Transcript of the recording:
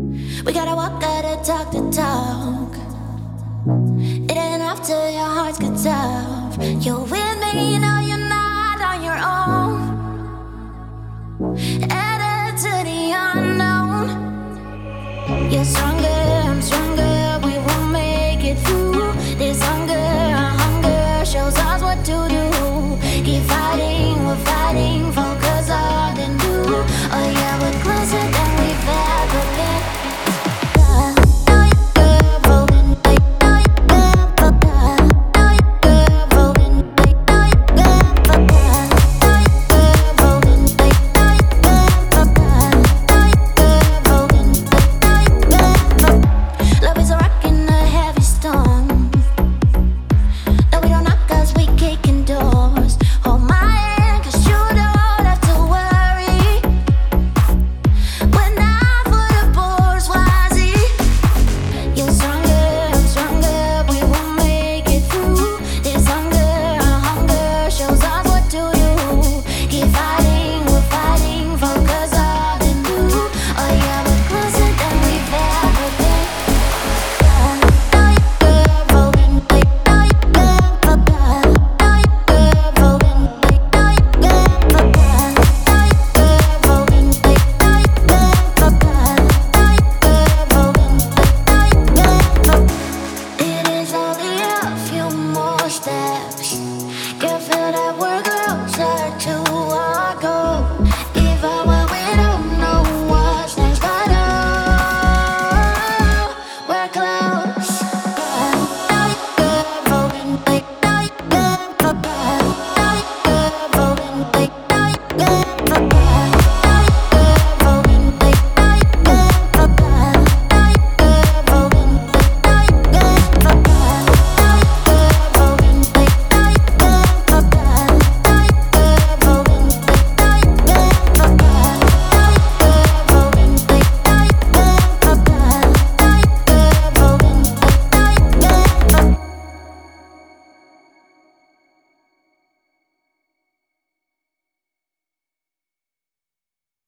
We gotta walk, gotta talk the talk. It ain't after your heart's get tough. You're with me, you know you're not on your own. Headed to the unknown. You're stronger